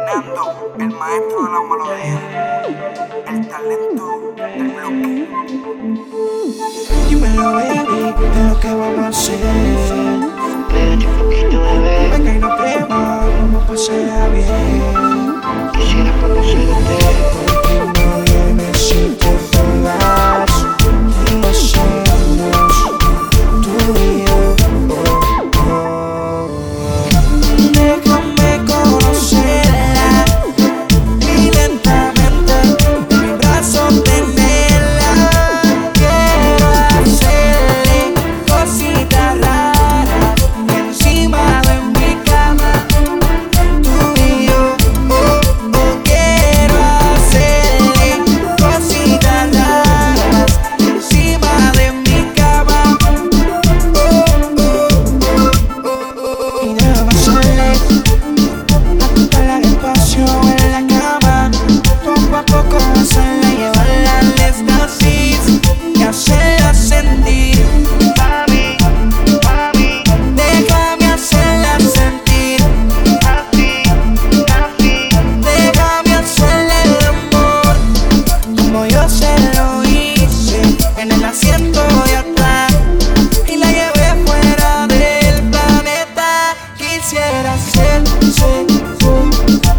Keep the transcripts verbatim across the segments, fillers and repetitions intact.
Fernando, el maestro de la melodía, el talento del bloque. Dímelo, baby, ¿qué es lo que vamos a hacer? Pégate un poquito, bebé. Venga y nos vemos, vamos a pasarla bien. Quisiera conocerte. Contigo yo necesito todas y lo hacemos tú y yo. Oh, oh. Déjame conocerla y lentamente en mi brazo tenerla. Quiero hacerle cositas raras encima de mi cama, tú y yo. Oh, oh, quiero hacerle cositas raras encima de mi cama. Oh, oh, oh, oh, oh. Y déjame hacerle apuntarla despacio en la cama, poco a poco hacerla, llevarla al éxtasis y hacerla sentir. Mami, mami, Déjame hacerla sentir, así, así. déjame hacerle el amor como yo se lo hice en el asiento de atrás y la llevé fuera del planeta. Quisiera ser, ser tú,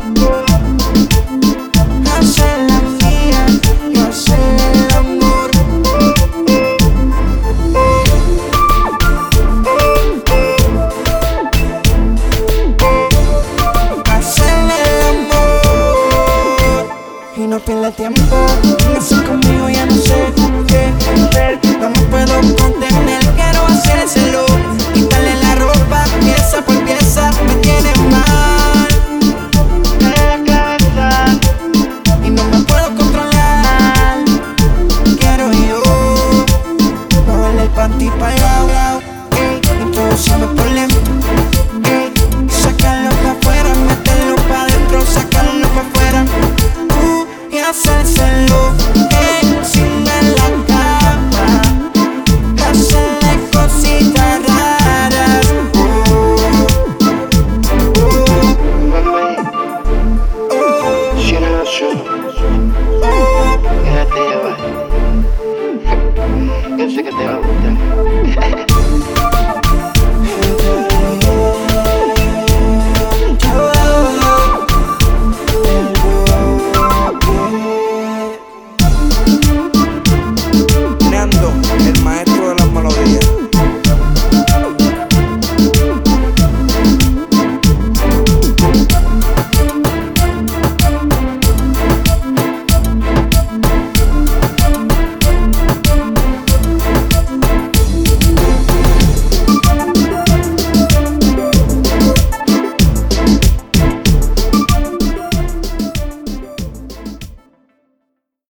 hacerla mía y hacerle el amor. Hacerle el amor y no pierda tiempo.